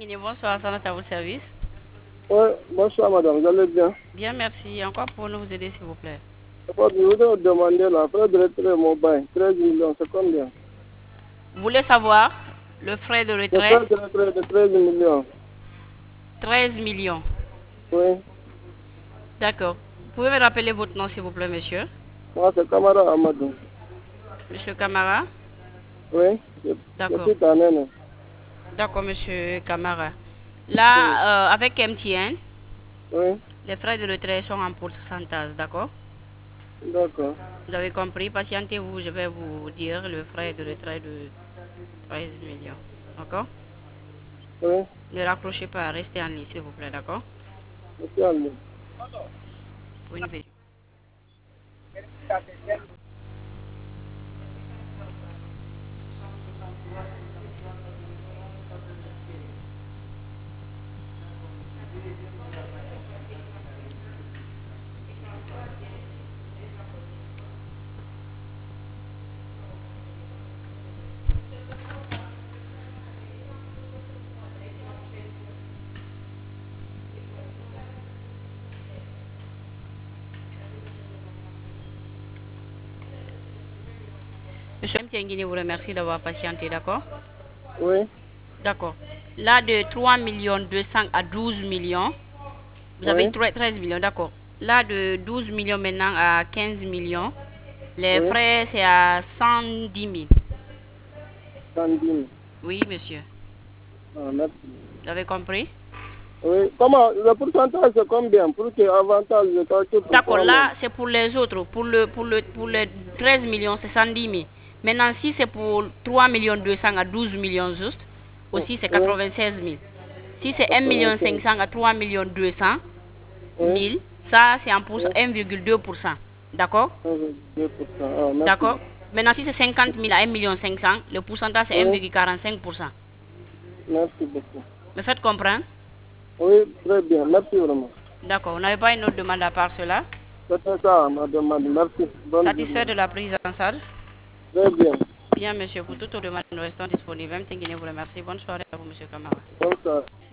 Bonsoir, ça à vos services. Oui, bonsoir madame, vous allez bien? Bien, merci. Encore pour nous vous aider, s'il vous plaît. Je voudrais vous demander la frais de retrait mobile, 13 millions, c'est combien? Vous voulez savoir le frais de Le retrait? frais de retrait de 13 millions. 13 millions. Oui, D'accord. Vous pouvez me rappeler votre nom, s'il vous plaît, monsieur? moi c'est Kamara Amadou. Monsieur Camara? Oui, je D'accord. suis Tanene. D'accord, monsieur Camara. Oui, Là, avec MTN, oui, les frais de retrait sont en pourcentage, d'accord? d'accord. Vous avez compris? Patientez-vous, je vais vous dire le frais de retrait de 13 millions. D'accord? Oui, Ne raccrochez pas, restez en ligne, s'il vous plaît, d'accord? je suis en ligne. Pour une vérité. Monsieur MTN Guinée vous remercie d'avoir patienté, d'accord? Oui, D'accord. Là, de 3 millions 200 à 12 millions, vous avez oui, 13 millions, d'accord. Là, de 12 millions maintenant à 15 millions, les oui, frais, c'est à 110 000. 110 000. Oui, monsieur. Ah, merci. Vous avez compris? Oui, comment, le pourcentage c'est combien? Pour que avantage je calcule pour D'accord, moi-même. là, c'est pour les autres. Pour les 13 millions, c'est 110 000. Maintenant, si c'est pour 3 millions 200 à 12 millions juste, aussi c'est Oui, 96 000. Si c'est 1 million 95. 500 à 3 millions 200 Oui, 000, ça c'est en oui, 1,2%. D'accord? 1,2%. Ah, merci D'accord? beaucoup. Maintenant, si c'est 50 000 à 1 million 500, le pourcentage c'est Oui, 1,45%. merci beaucoup. Me faites comprendre? Oui, très bien. Merci vraiment. D'accord. Vous n'avez pas une autre demande à part cela? C'était ça, madame. Merci. Bonne Satisfait journée. de la prise en charge? Très bien. Bien, monsieur. Pour toute autre demande, nous restons disponibles. Même Guinée vous remercie. Bonne soirée à vous, monsieur Kamara. Bonne soirée.